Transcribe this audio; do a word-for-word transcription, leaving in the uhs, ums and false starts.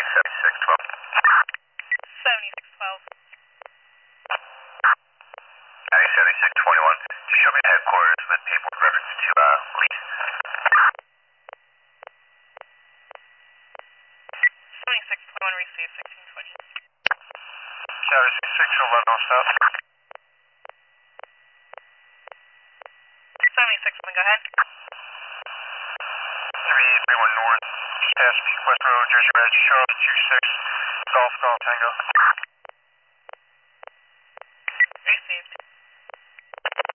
seventy-six twelve. seventy-six twelve. County seventy-six twenty-one. Just show me headquarters with paperwork reference to uh, lead. seventy-six twenty-one received sixteen twenty. County six eleven on south. seventy-six, go ahead. three three one north, East West Road, Jersey Ridge, Charlotte two six, Golf Golf Tango.